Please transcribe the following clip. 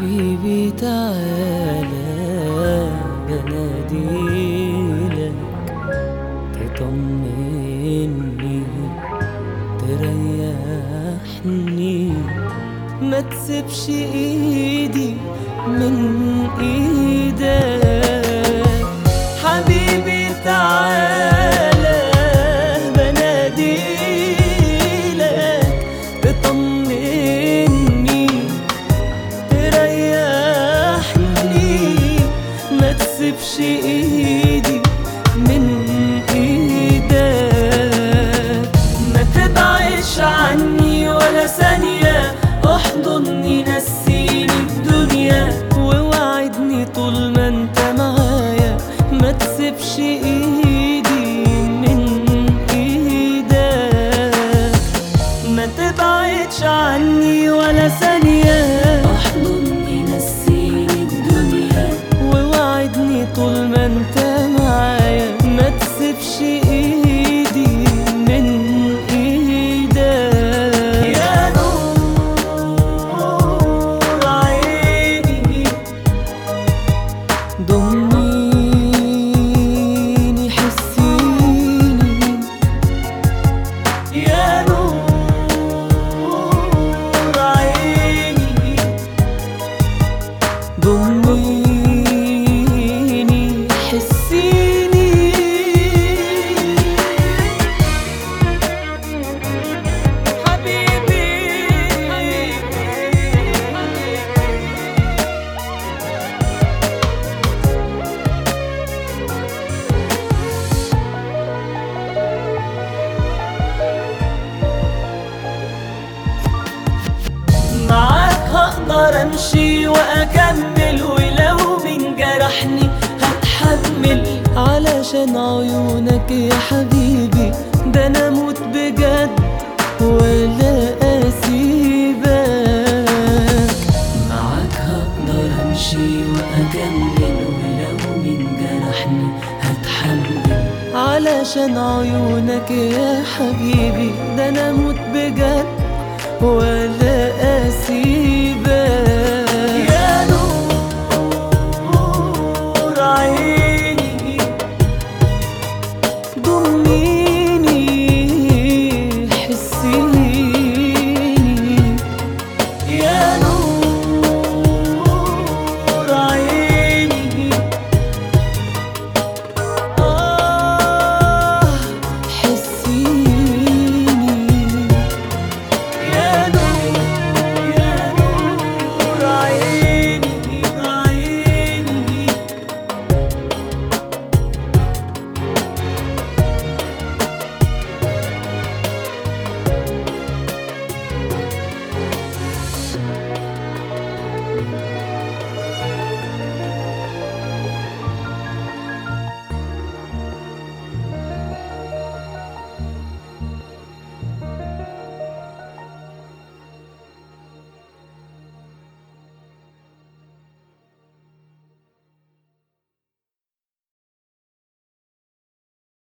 حبيبي تعالى بناديلك تطمني تريحني، ما تسيبش ايدي من ايدك. حبيبي تعالى بناديلك تطمني تريحني، ما تسيبش ايدي من ايدك. ما تبعدش عني ولا ثانية، احضني نسيني الدنيا ووعدني طول ما انت معايا، ما تسيبش ايدي من ايدك. ما تبعدش عني ولا ثانية، احضني نسيني الدنيا ووعدني طول ما انت معايا، ما تسيبش ايدي من ايدك. يا نور عيني ضميني حسيني، يا نور عيني ضميني حسيني. حبيبي معاك هقدر امشي واكمل، ولو من جرحني هتحمل، علشان عيونك يا حبيبي ده انا اموت بجد ولا اسيبك. معاك هقدر امشي واكمل، ولو من جرحني هتحمل، علشان عيونك يا حبيبي ده انا اموت بجد ولا اسيبك.